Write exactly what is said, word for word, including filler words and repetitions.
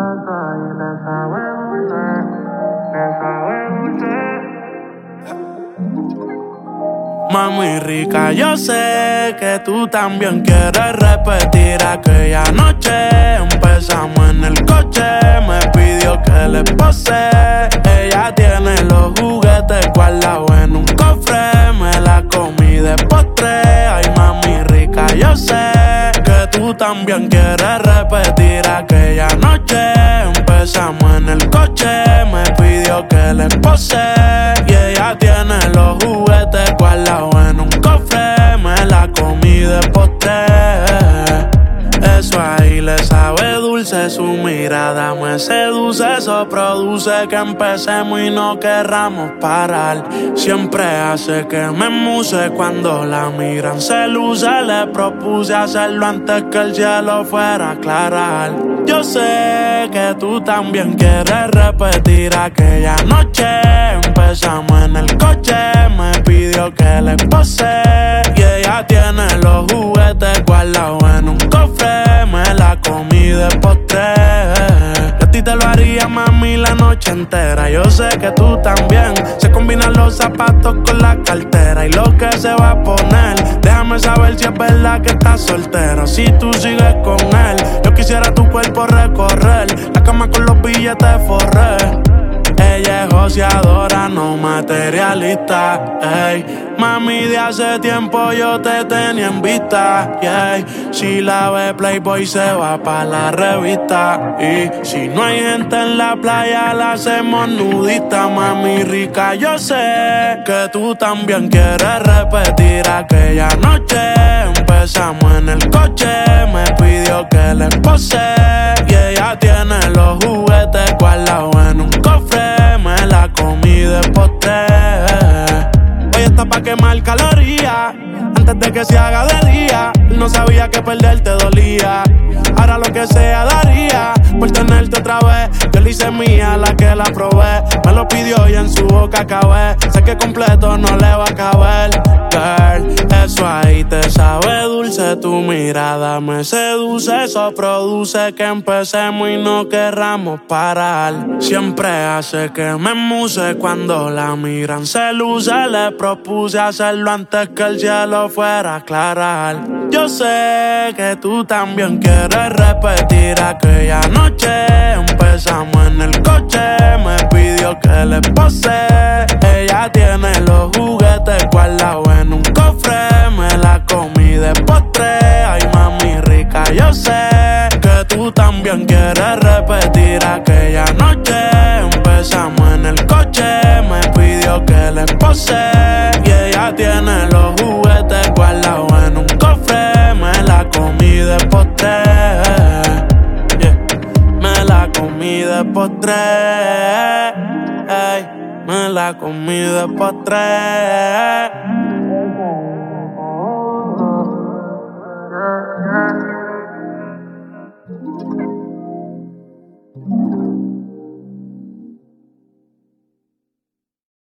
Mami rica, yo sé que tú también quieres repetir aquella noche. Empezamos en el coche, me pidió que le pose. Ella tiene los juguetes guardados en un cofre. Me la comí de postre. Ay, mami rica, yo sé que tú también quieres repetir aquella noche. Empezamos en el coche, me pidió que le pose. Y ella tiene los juguetes guardados en un cofre. Me la comí de postre. Eso ahí le sabe dulce, su mirada me seduce. Eso produce que empecemos y no querramos parar. Siempre hace que me muse, cuando la miran se luce. Le propuse hacerlo antes que el cielo fuera a aclarar. Yo sé que tú también quieres repetir aquella noche. Empezamos en el coche, me pidió que le pose. Y ella tiene los juguetes guardados en un cofre. Me la comí de postre. Yo a ti te lo haría, mami, la noche entera. Yo sé que tú también. Se combinan los zapatos con la cartera y lo que se va a poner. Déjame saber si es verdad que estás soltero. Si tú sigues con él, yo quisiera tu cuerpo recorrer. La cama con los billetes forré. Ella es joseadora, no materialista, ey. Mami, de hace tiempo yo te tenía en vista, yeah. Si la ve Playboy se va pa' la revista. Y si no hay gente en la playa la hacemos nudista. Mami rica, yo sé que tú también quieres repetir aquella noche. Empezamos en el coche, me pidió que le pose. Y ella tiene los juguetes guardados en un cofre. Me la comí de postre. Hoy está pa' quemar calorías antes de que se haga de día. No sabía que perderte dolía. Ahora lo que sea daría por tenerte otra vez. Yo le hice mía la que la probé. Me lo pidió y en su boca acabé. Sé que completo no le va a caber. Girl, eso ahí te sabe dulce. Tu mirada me seduce. Eso produce que empecemos y no querramos parar. Siempre hace que me muse, cuando la miran se luce. Le propuse hacerlo antes que el cielo fuera a aclarar. Yo sé que tú también quieres repetir aquella noche. Empezamos en el coche, me pidió que le pose. Ella tiene los juguetes guardados en un cofre. Me la comí de postre. Ay, mami rica, yo sé que tú también quieres repetir aquella noche. Empezamos en el coche, me pidió que le pose. Y ella tiene los juguetes guardados en un cofre. Me la comí de postre, yeah. Me la comí de postre, ey. Me la comí de postre.